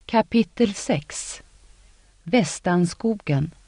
Kapitel 6. Västanskogen.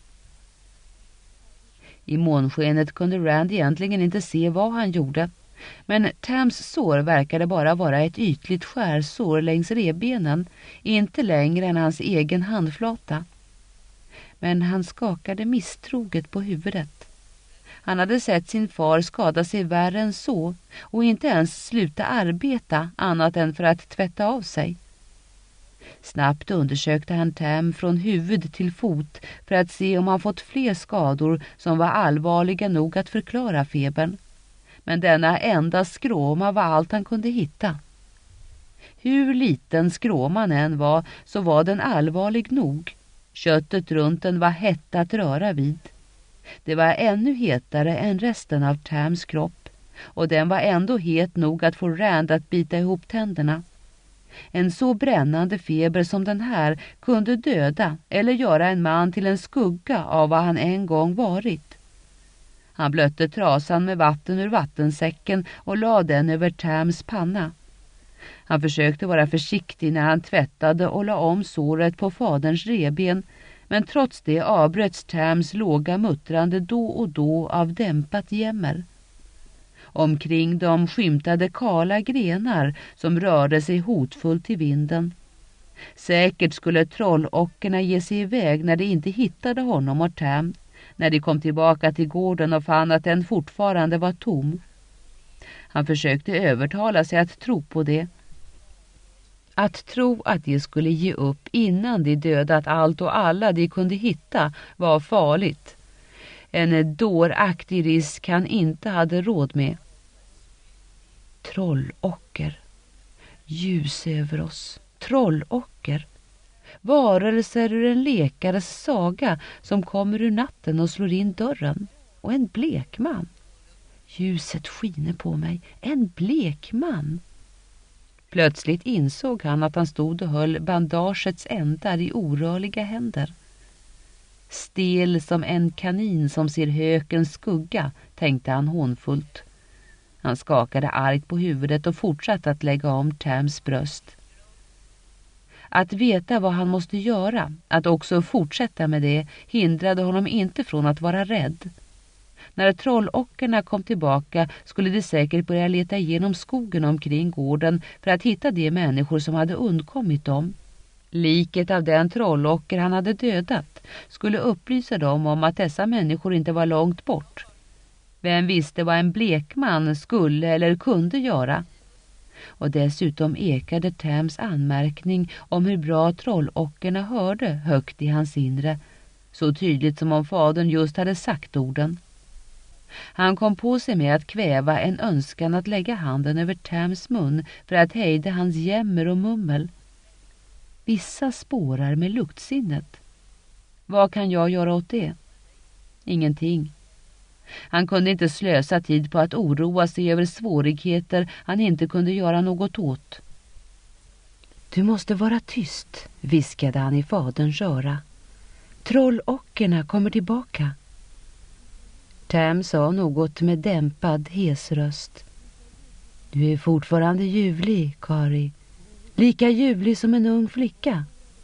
I månskenet kunde Rand egentligen inte se vad han gjorde, men Tams sår verkade bara vara ett ytligt skärsår längs revbenen, inte längre än hans egen handflata. Men han skakade misstroget på huvudet. Han hade sett sin far skada sig värre än så och inte ens sluta arbeta annat än för att tvätta av sig. Snabbt undersökte han Tam från huvud till fot för att se om han fått fler skador som var allvarliga nog att förklara febern. Men denna enda skråma var allt han kunde hitta. Hur liten skråman än var så var den allvarlig nog. Köttet runt den var hett att röra vid. Det var ännu hetare än resten av Tams kropp och den var ändå het nog att få Rand att bita ihop tänderna. En så brännande feber som den här kunde döda eller göra en man till en skugga av vad han en gång varit. Han blötte trasan med vatten ur vattensäcken och lade den över Tams panna. Han försökte vara försiktig när han tvättade och la om såret på faderns reben, men trots det avbröts Tams låga muttrande då och då av dämpat jämmer. Omkring dem skymtade kala grenar som rörde sig hotfullt i vinden. Säkert skulle trollockerna ge sig iväg när de inte hittade honom och Tam, när de kom tillbaka till gården och fann att den fortfarande var tom. Han försökte övertala sig att tro på det. Att tro att de skulle ge upp innan de dödat allt och alla de kunde hitta var farligt. En dåraktig risk han inte hade råd med. Trollocker. Ljus över oss. Trollocker. Varelser ur en lekares saga som kommer ur natten och slår in dörren. Och en blekman. Ljuset skiner på mig. En blekman. Plötsligt insåg han att han stod och höll bandagets ändar i orörliga händer. Stel som en kanin som ser hökens skugga, tänkte han hånfullt. Han skakade argt på huvudet och fortsatte att lägga om Tams bröst. Att veta vad han måste göra, att också fortsätta med det, hindrade honom inte från att vara rädd. När trollockerna kom tillbaka skulle de säkert börja leta igenom skogen omkring gården för att hitta de människor som hade undkommit dem. Liket av den trollocker han hade dödat skulle upplysa dem om att dessa människor inte var långt bort. Vem visste vad en blekman skulle eller kunde göra? Och dessutom ekade Tams anmärkning om hur bra trollockerna hörde högt i hans inre, så tydligt som om fadern just hade sagt orden. Han kom på sig med att kväva en önskan att lägga handen över Tams mun för att hejda hans jämmer och mummel. Vissa spårar med luktsinnet. Vad kan jag göra åt det? Ingenting. Han kunde inte slösa tid på att oroa sig över svårigheter han inte kunde göra något åt. Du måste vara tyst, viskade han i faderns öra. Trollockerna kommer tillbaka. Tam sa något med dämpad hes röst. Du är fortfarande ljuvlig, Kari. Lika ljuvlig som en ung flicka.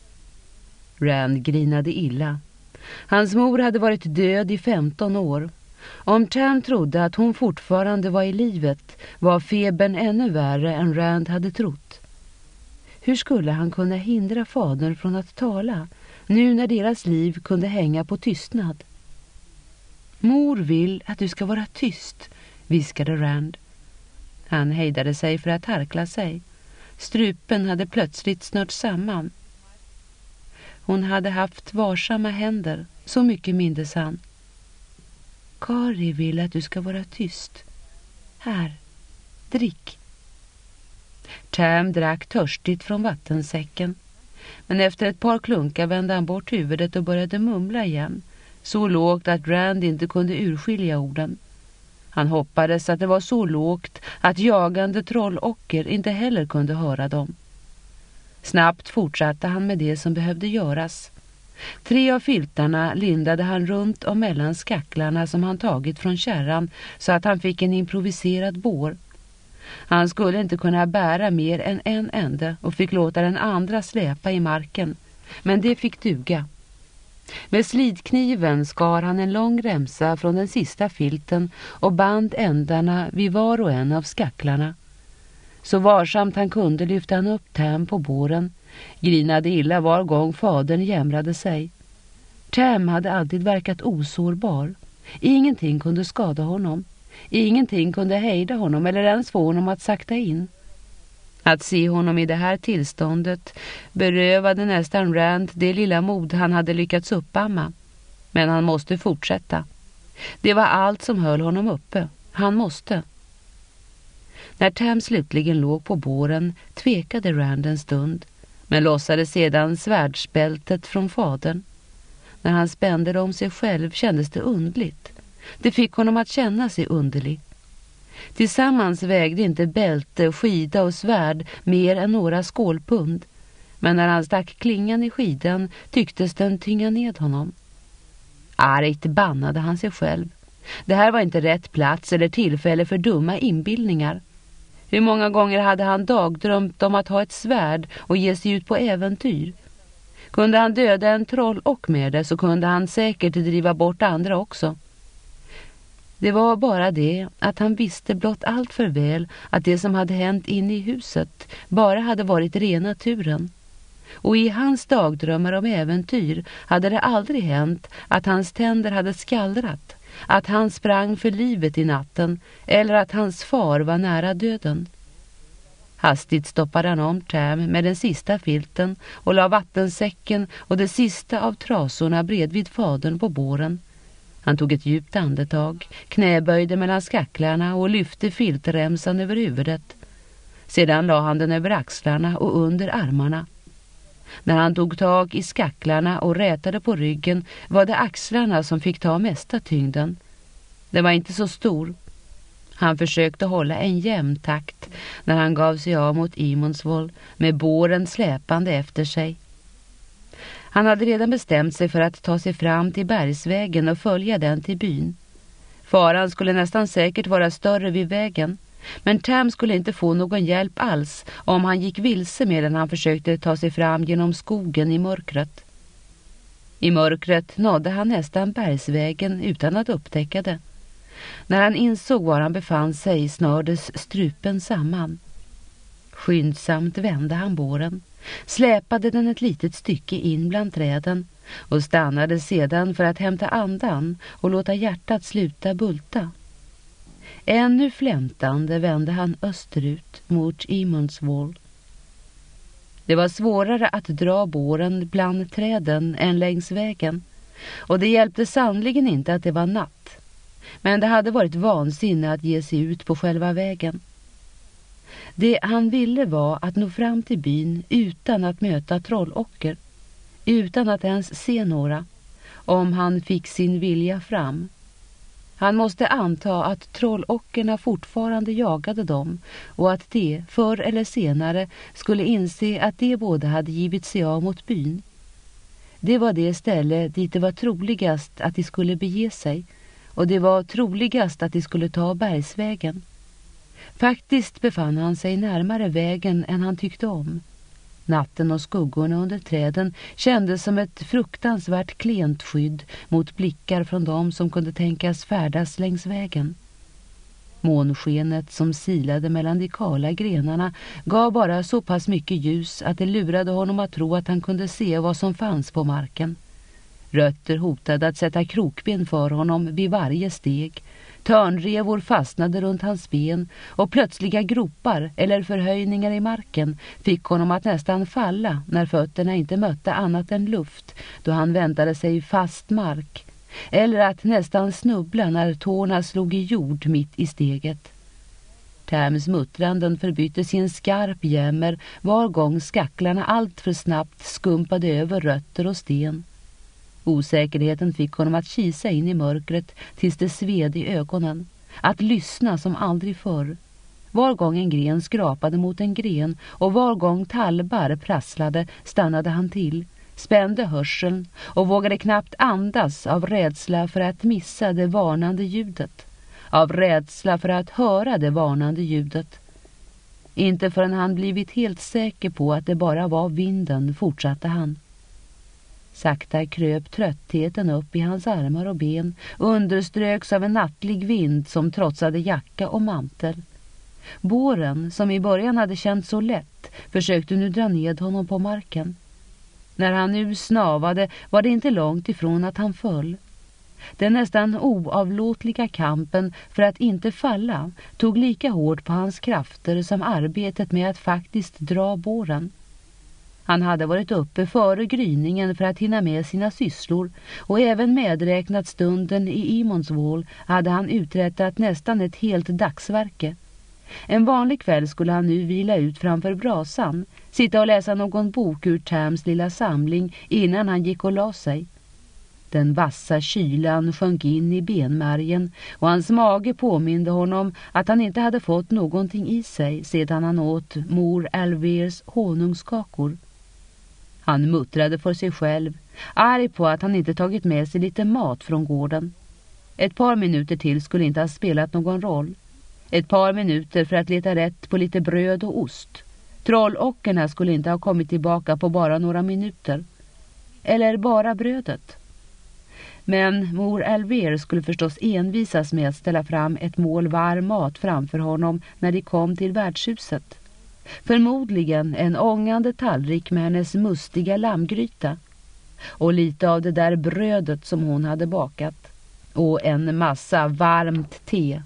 Rand grinade illa. Hans mor hade varit död i 15 år. Om Tam trodde att hon fortfarande var i livet var febern ännu värre än Rand hade trott. Hur skulle han kunna hindra fadern från att tala nu när deras liv kunde hänga på tystnad? Mor vill att du ska vara tyst, viskade Rand. Han hejdade sig för att harkla sig. Strupen hade plötsligt snört samman. Hon hade haft varsamma händer, så mycket mindes han. Kari vill att du ska vara tyst. Här, drick. Tam drack törstigt från vattensäcken. Men efter ett par klunkar vände han bort huvudet och började mumla igen. Så lågt att Rand inte kunde urskilja orden. Han hoppades att det var så lågt att jagande trollocker inte heller kunde höra dem. Snabbt fortsatte han med det som behövde göras. 3 av filtarna lindade han runt och mellan skacklarna som han tagit från kärran så att han fick en improviserad bår. Han skulle inte kunna bära mer än en ände och fick låta den andra släpa i marken. Men det fick duga. Med slidkniven skar han en lång remsa från den sista filten och band ändarna vid var och en av skacklarna. Så varsamt han kunde lyfte han upp Tam på båren, grinade illa var gång fadern jämrade sig. Tam hade alltid verkat osårbar. Ingenting kunde skada honom. Ingenting kunde hejda honom eller ens få honom att sakta in. Att se honom i det här tillståndet berövade nästan Rand det lilla mod han hade lyckats uppamma. Men han måste fortsätta. Det var allt som höll honom uppe. Han måste. När Tam slutligen låg på båren tvekade Rand en stund, men lossade sedan svärdsbältet från fadern. När han spände det om sig själv kändes det underligt. Det fick honom att känna sig underlig. Tillsammans vägde inte bälte, skida och svärd mer än några skålpund. Men när han stack klingan i skidan tycktes den tynga ned honom. Argt bannade han sig själv. Det här var inte rätt plats eller tillfälle för dumma inbildningar. Hur många gånger hade han dagdrömt om att ha ett svärd och ge sig ut på äventyr? Kunde han döda en troll och med det så kunde han säkert driva bort andra också. Det var bara det att han visste blott allt för väl att det som hade hänt inne i huset bara hade varit rena turen. Och i hans dagdrömmar om äventyr hade det aldrig hänt att hans tänder hade skallrat, att han sprang för livet i natten eller att hans far var nära döden. Hastigt stoppade han om Tam med den sista filten och la vattensäcken och det sista av trasorna bredvid fadern på båren. Han tog ett djupt andetag, knäböjde mellan skacklarna och lyfte filtremsan över huvudet. Sedan la han den över axlarna och under armarna. När han tog tag i skacklarna och rätade på ryggen var det axlarna som fick ta mesta tyngden. Den var inte så stor. Han försökte hålla en jämn takt när han gav sig av mot Imonsvoll med båren släpande efter sig. Han hade redan bestämt sig för att ta sig fram till bergsvägen och följa den till byn. Faran skulle nästan säkert vara större vid vägen, men Tam skulle inte få någon hjälp alls om han gick vilse medan han försökte ta sig fram genom skogen i mörkret. I mörkret nådde han nästan bergsvägen utan att upptäcka det. När han insåg var han befann sig snördes strupen samman. Skyndsamt vände han båren, släpade den ett litet stycke in bland träden och stannade sedan för att hämta andan och låta hjärtat sluta bulta. Ännu flämtande vände han österut mot Imonsvoll. Det var svårare att dra båren bland träden än längs vägen, och det hjälpte sannligen inte att det var natt. Men det hade varit vansinne att ge sig ut på själva vägen. Det han ville var att nå fram till byn utan att möta trollocker, utan att ens se några, om han fick sin vilja fram. Han måste anta att trollockerna fortfarande jagade dem och att de förr eller senare skulle inse att de båda hade givit sig av mot byn. Det var det ställe dit det var troligast att de skulle bege sig, och det var troligast att de skulle ta bergsvägen. Faktiskt befann han sig närmare vägen än han tyckte om. Natten och skuggorna under träden kändes som ett fruktansvärt klent skydd mot blickar från dem som kunde tänkas färdas längs vägen. Månskenet som silade mellan de kala grenarna gav bara så pass mycket ljus att det lurade honom att tro att han kunde se vad som fanns på marken. Rötter hotade att sätta krokben för honom vid varje steg. Törnrevor fastnade runt hans ben och plötsliga gropar eller förhöjningar i marken fick honom att nästan falla när fötterna inte mötte annat än luft då han väntade sig fast mark, eller att nästan snubbla när tårna slog i jord mitt i steget. Tams muttranden förbyttes i en skarp jämmer var gång skacklarna allt för snabbt skumpade över rötter och sten. Osäkerheten fick honom att kisa in i mörkret tills det sved i ögonen, att lyssna som aldrig förr. Var gång en gren skrapade mot en gren och var gång tallbar prasslade stannade han till, spände hörseln och vågade knappt andas av rädsla för att missa det varnande ljudet, av rädsla för att höra det varnande ljudet. Inte förrän han blivit helt säker på att det bara var vinden fortsatte han. Sakta kröp tröttheten upp i hans armar och ben, underströks av en nattlig vind som trotsade jacka och mantel. Båren, som i början hade känt så lätt, försökte nu dra ned honom på marken. När han nu snavade var det inte långt ifrån att han föll. Den nästan oavlåtliga kampen för att inte falla tog lika hårt på hans krafter som arbetet med att faktiskt dra båren. Han hade varit uppe före gryningen för att hinna med sina sysslor, och även medräknat stunden i Emonswall hade han uträttat nästan ett helt dagsverke. En vanlig kväll skulle han nu vila ut framför brasan, sitta och läsa någon bok ur Tams lilla samling innan han gick och la sig. Den vassa kylan sjönk in i benmärgen och hans mage påminde honom att han inte hade fått någonting i sig sedan han åt mor Alvers honungskakor. Han muttrade för sig själv, arg på att han inte tagit med sig lite mat från gården. Ett par minuter till skulle inte ha spelat någon roll. Ett par minuter för att leta rätt på lite bröd och ost. Trollockerna skulle inte ha kommit tillbaka på bara några minuter. Eller bara brödet. Men mor Alver skulle förstås envisas med att ställa fram ett mål varm mat framför honom när de kom till värdshuset. Förmodligen en ångande tallrik med hennes mustiga lammgryta. Och lite av det där brödet som hon hade bakat. Och en massa varmt te.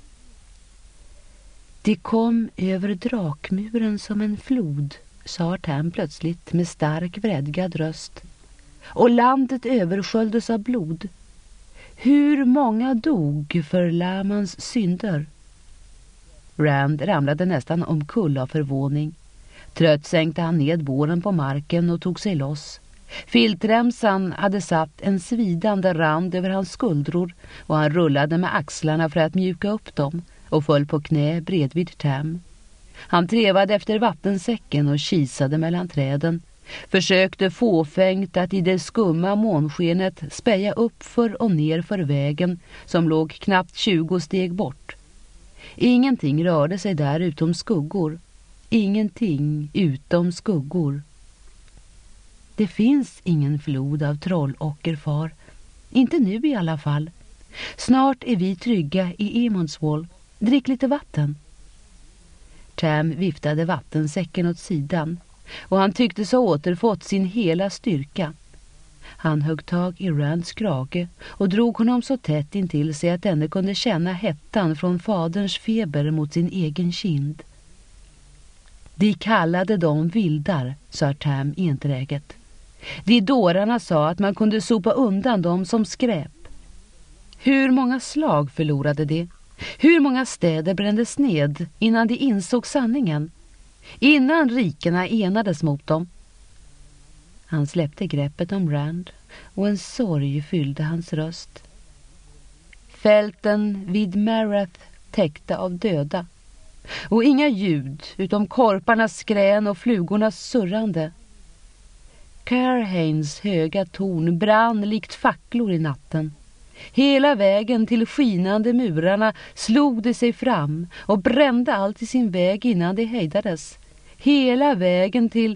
Det kom över drakmuren som en flod, sa Tam plötsligt med stark vredgad röst. Och landet översköljdes av blod. Hur många dog för Lamans synder? Rand ramlade nästan omkull av förvåning. Trött sänkte han ned båren på marken och tog sig loss. Filtremsan hade satt en svidande rand över hans skuldror och han rullade med axlarna för att mjuka upp dem och föll på knä bredvid Tam. Han trevade efter vattensäcken och kisade mellan träden. Försökte fåfängt att i det skumma månskenet speja upp för och ner för vägen som låg knappt 20 steg bort. Ingenting rörde sig där utom skuggor. Ingenting utom skuggor. Det finns ingen flod av trollockerfar. Inte nu i alla fall. Snart är vi trygga i Emonswall. Drick lite vatten. Tam viftade vattensäcken åt sidan och han tyckte så återfått sin hela styrka. Han högg tag i Rands krage och drog honom så tätt intill sig att denne kunde känna hettan från faderns feber mot sin egen kind. De kallade dem vildar, sa Tam enträget. De dårarna sa att man kunde sopa undan dem som skräp. Hur många slag förlorade de? Hur många städer brändes ned innan de insåg sanningen? Innan rikena enades mot dem? Han släppte greppet om Rand och en sorg fyllde hans röst. Fälten vid Marath täckta av döda. Och inga ljud utom korparnas skrän och flugornas surrande. Carhaines höga torn brann likt facklor i natten. Hela vägen till skinande murarna slog det sig fram och brände allt i sin väg innan det hejdades. Hela vägen till...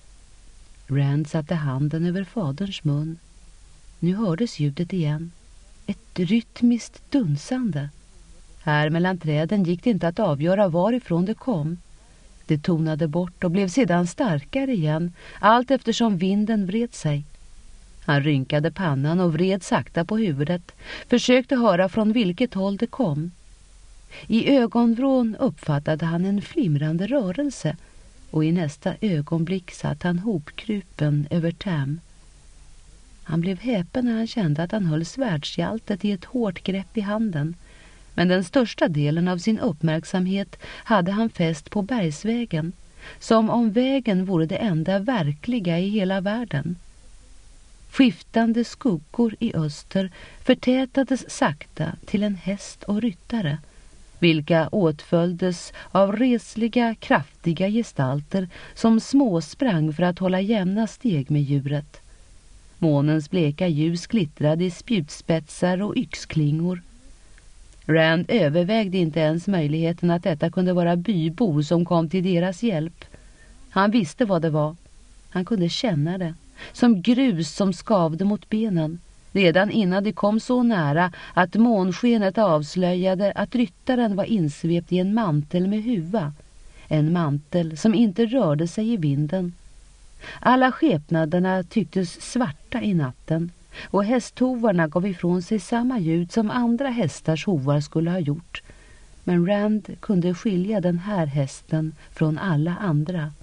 Rand satte handen över faderns mun. Nu hördes ljudet igen. Ett rytmiskt dunsande. Här mellan träden gick det inte att avgöra varifrån det kom. Det tonade bort och blev sedan starkare igen, allt eftersom vinden vred sig. Han rynkade pannan och vred sakta på huvudet, försökte höra från vilket håll det kom. I ögonvrån uppfattade han en flimrande rörelse och i nästa ögonblick satt han hopkrupen över Tam. Han blev häpen när han kände att han höll svärdshjältet i ett hårt grepp i handen, men den största delen av sin uppmärksamhet hade han fäst på bergsvägen, som om vägen vore det enda verkliga i hela världen. Skiftande skuggor i öster förtätades sakta till en häst och ryttare, vilka åtföljdes av resliga, kraftiga gestalter som småsprang för att hålla jämna steg med djuret. Månens bleka ljus glittrade i spjutspetsar och yxklingor. Rand övervägde inte ens möjligheten att detta kunde vara bybor som kom till deras hjälp. Han visste vad det var. Han kunde känna det, som grus som skavde mot benen, redan innan de kom så nära att månskenet avslöjade att ryttaren var insvept i en mantel med huva. En mantel som inte rörde sig i vinden. Alla skepnaderna tycktes svarta i natten, och hästhovarna gav ifrån sig samma ljud som andra hästars hovar skulle ha gjort. Men Rand kunde skilja den här hästen från alla andra.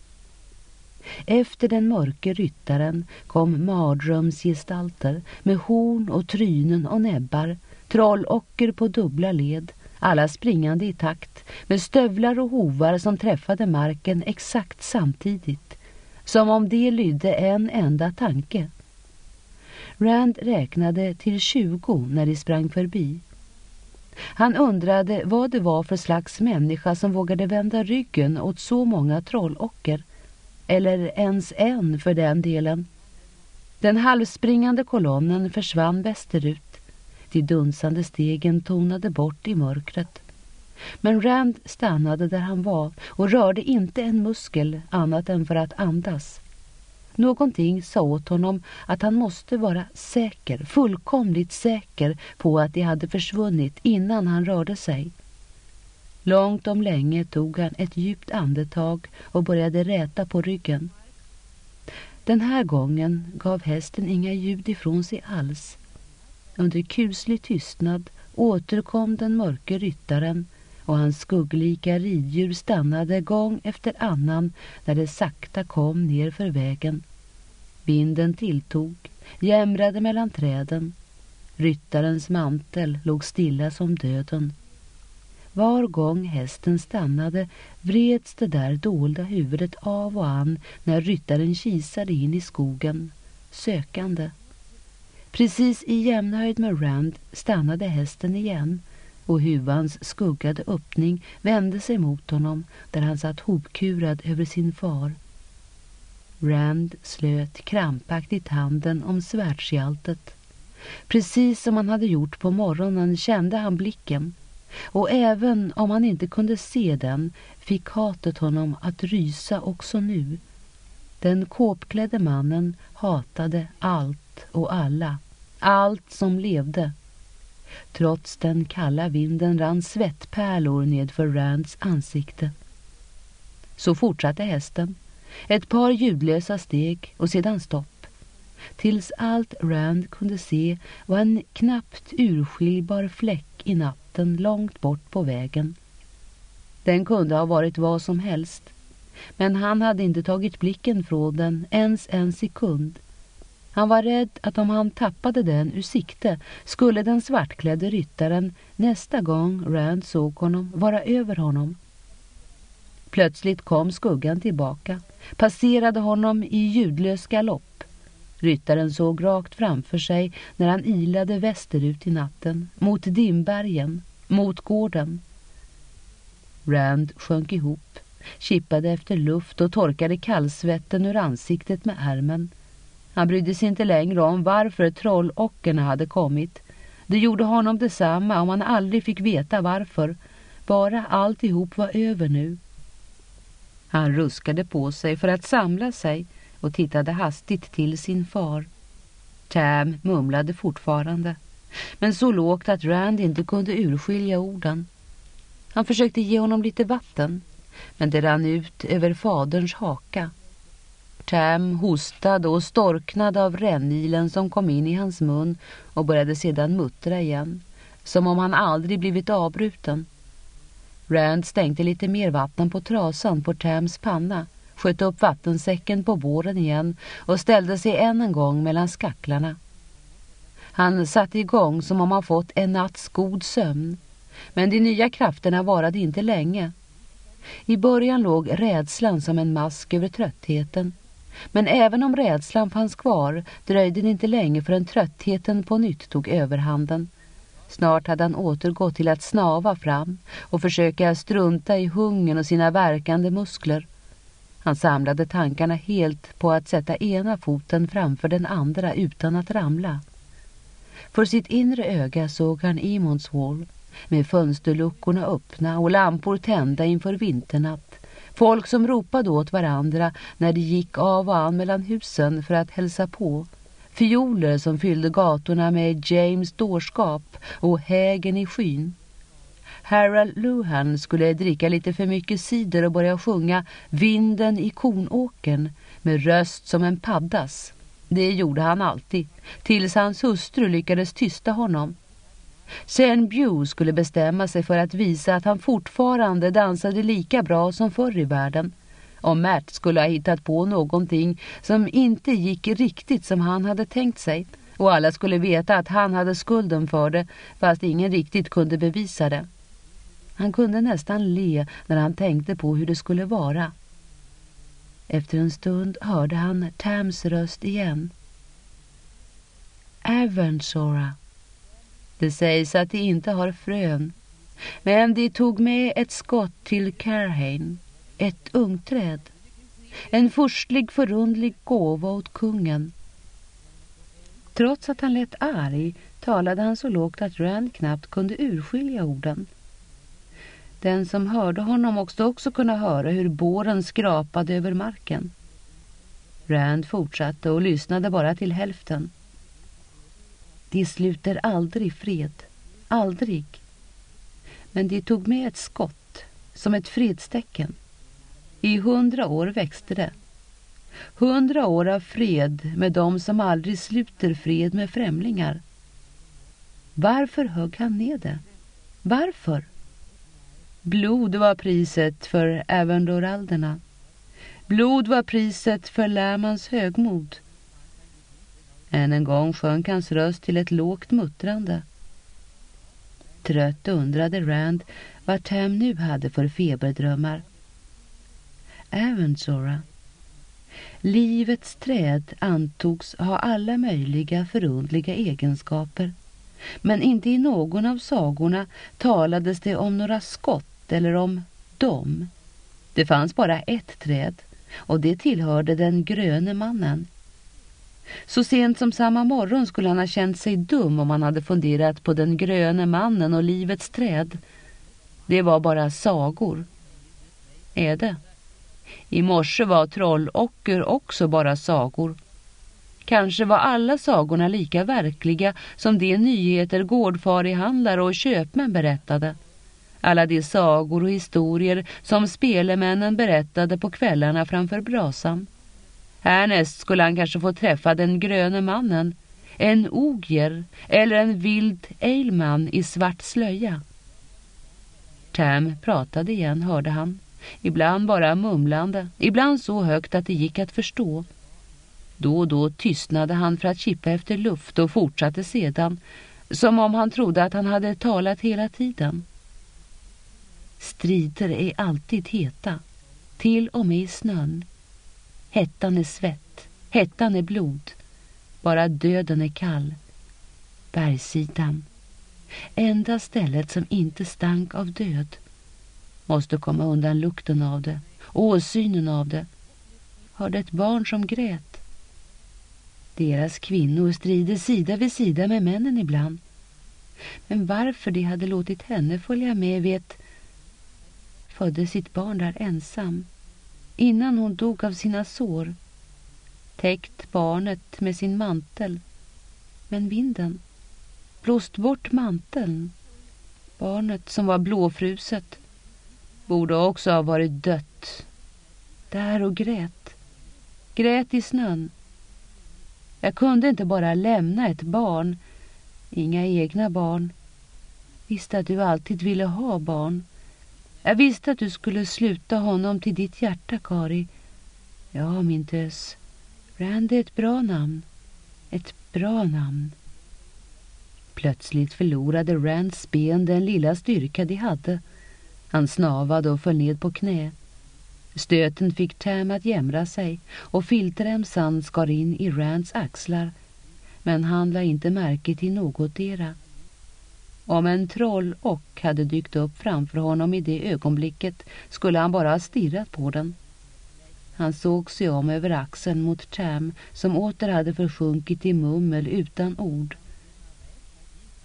Efter den mörke ryttaren kom mardrömsgestalter med horn och trynen och näbbar, trollocker på dubbla led, alla springande i takt, med stövlar och hovar som träffade marken exakt samtidigt, som om det lydde en enda tanke. Rand räknade till 20 när de sprang förbi. Han undrade vad det var för slags människa som vågade vända ryggen åt så många trollocker, eller ens en för den delen. Den halvspringande kolonnen försvann västerut. De dunsande stegen tonade bort i mörkret. Men Rand stannade där han var och rörde inte en muskel annat än för att andas. Någonting sa åt honom att han måste vara säker, fullkomligt säker på att de hade försvunnit innan han rörde sig. Långt om länge tog han ett djupt andetag och började räta på ryggen. Den här gången gav hästen inga ljud ifrån sig alls. Under kuslig tystnad återkom den mörke ryttaren, och hans skugglika riddjur stannade gång efter annan när det sakta kom ner för vägen. Vinden tilltog, jämrade mellan träden. Ryttarens mantel låg stilla som döden. Var gång hästen stannade vreds det där dolda huvudet av och an när ryttaren kisade in i skogen, sökande. Precis i jämnhöjd med Rand stannade hästen igen, och huvans skuggade öppning vände sig mot honom där han satt hopkurad över sin far. Rand slöt krampaktigt handen om svärdshjältet. Precis som han hade gjort på morgonen kände han blicken, och även om han inte kunde se den fick hatet honom att rysa också nu. Den kåpklädde mannen hatade allt och alla, allt som levde. Trots den kalla vinden rann svettpärlor nedför Rands ansikte. Så fortsatte hästen. Ett par ljudlösa steg och sedan stopp. Tills allt Rand kunde se var en knappt urskiljbar fläck i natten långt bort på vägen. Den kunde ha varit vad som helst, men han hade inte tagit blicken från den ens en sekund. Han var rädd att om han tappade den ur sikte skulle den svartklädde ryttaren nästa gång Rand såg honom vara över honom. Plötsligt kom skuggan tillbaka, passerade honom i ljudlös galopp. Ryttaren såg rakt framför sig när han ilade västerut i natten, mot Dimbergen, mot gården. Rand sjönk ihop, kippade efter luft och torkade kallsvetten ur ansiktet med ärmen. Han brydde sig inte längre om varför trollockerna hade kommit. Det gjorde honom detsamma om han aldrig fick veta varför. Bara alltihop var över nu. Han ruskade på sig för att samla sig och tittade hastigt till sin far. Tam mumlade fortfarande, men så lågt att Rand inte kunde urskilja orden. Han försökte ge honom lite vatten, men det rann ut över faderns haka. Tam hostade och storknade av rännilen som kom in i hans mun och började sedan muttra igen, som om han aldrig blivit avbruten. Rand stänkte lite mer vatten på trasan på Tams panna, sköt upp vattensäcken på båren igen och ställde sig än en gång mellan skacklarna. Han satte igång som om han fått en natts god sömn, men de nya krafterna varade inte länge. I början låg rädslan som en mask över tröttheten, men även om rädslan fanns kvar dröjde det inte länge förrän tröttheten på nytt tog överhanden. Snart hade han återgått till att snava fram och försöka strunta i hungern och sina verkande muskler. Han samlade tankarna helt på att sätta ena foten framför den andra utan att ramla. För sitt inre öga såg han Emond's Wall, med fönsterluckorna öppna och lampor tända inför vinternatt. Folk som ropade åt varandra när de gick av och an mellan husen för att hälsa på. Fioler som fyllde gatorna med James dårskap och hägen i skyn. Harold Luhan skulle dricka lite för mycket cider och börja sjunga Vinden i kornåkern med röst som en paddas. Det gjorde han alltid, tills hans hustru lyckades tysta honom. Sen Bew skulle bestämma sig för att visa att han fortfarande dansade lika bra som förr i världen. Om Matt skulle ha hittat på någonting som inte gick riktigt som han hade tänkt sig, och alla skulle veta att han hade skulden för det, fast ingen riktigt kunde bevisa det. Han kunde nästan le när han tänkte på hur det skulle vara. Efter en stund hörde han Tams röst igen. Avensora. Det sägs att de inte har frön, men de tog med ett skott till Carhain, ett ungträd. En förstlig förundlig gåva åt kungen. Trots att han lät arg talade han så lågt att Rand knappt kunde urskilja orden. Den som hörde honom också kunna höra hur båren skrapade över marken. Rand fortsatte och lyssnade bara till hälften. De sluter aldrig fred. Aldrig. Men de tog med ett skott som ett fredstecken. I 100 år växte det. 100 år av fred med dem som aldrig sluter fred med främlingar. Varför högg han ner det? Varför? Blod var priset för Avendoralderna. Blod var priset för Lärmans högmod. Än en gång sjönk hans röst till ett lågt muttrande. Trött undrade Rand vad Tam nu hade för feberdrömmar. Avensora. Livets träd antogs ha alla möjliga förundliga egenskaper. Men inte i någon av sagorna talades det om några skott eller om dem. Det fanns bara ett träd, och det tillhörde den gröne mannen. Så sent som samma morgon skulle han ha känt sig dum om han hade funderat på den gröne mannen och livets träd. Det var bara sagor. Är det? I morse var Trollocker också bara sagor. Kanske var alla sagorna lika verkliga som de nyheter gårdfarihandlare och köpmän berättade. Alla de sagor och historier som spelemännen berättade på kvällarna framför brasan. Härnäst skulle han kanske få träffa den gröne mannen, en ogier eller en vild eilman i svart slöja. Tam pratade igen, hörde han. Ibland bara mumlande, ibland så högt att det gick att förstå. Då och då tystnade han för att kippa efter luft och fortsatte sedan, som om han trodde att han hade talat hela tiden. Strider är alltid heta, till och med i snön. Hettan är svett, hettan är blod. Bara döden är kall. Bergssidan. Enda stället som inte stank av död. Måste komma undan lukten av det, åsynen av det. Hörde ett barn som grät. Deras kvinnor strider sida vid sida med männen ibland. Men varför de hade låtit henne följa med födde sitt barn där ensam. Innan hon dog av sina sår. Täckt barnet med sin mantel. Men vinden blåst bort manteln. Barnet som var blåfruset borde också ha varit dött. Där och grät. Grät i snön. Jag kunde inte bara lämna ett barn. Inga egna barn. Visste att du alltid ville ha barn. Jag visste att du skulle sluta honom till ditt hjärta, Kari. Ja, min tös. Rand är ett bra namn. Ett bra namn. Plötsligt förlorade Rands ben den lilla styrka de hade. Han snavade och föll ned på knä. Stöten fick Tam att jämra sig och filtremsan skar in i Rands axlar. Men han la inte märke till någotdera. Om en trollock hade dykt upp framför honom i det ögonblicket skulle han bara ha stirrat på den. Han såg sig om över axeln mot Tam som åter hade försjunkit i mummel utan ord.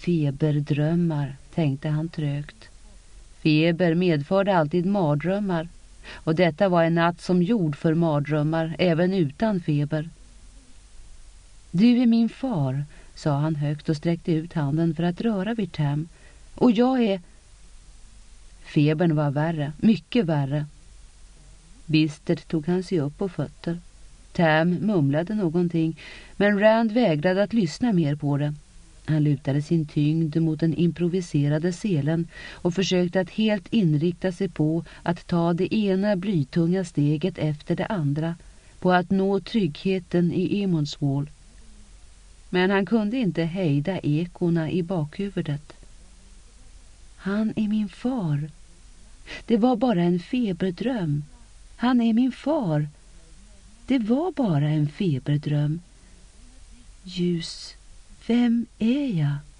Feberdrömmar, tänkte han trögt. Feber medförde alltid mardrömmar, och detta var en natt som gjord för mardrömmar även utan feber. Du är min far, sa han högt och sträckte ut handen för att röra vid Tam. Och jag är... Febern var värre, mycket värre. Bistert tog han sig upp på fötter. Tam mumlade någonting, men Rand vägrade att lyssna mer på det. Han lutade sin tyngd mot den improviserade selen och försökte att helt inrikta sig på att ta det ena blytunga steget efter det andra, på att nå tryggheten i Emonswall. Men han kunde inte hejda ekorna i bakhuvudet. Han är min far. Det var bara en feberdröm. Han är min far. Det var bara en feberdröm. Ljus, vem är jag?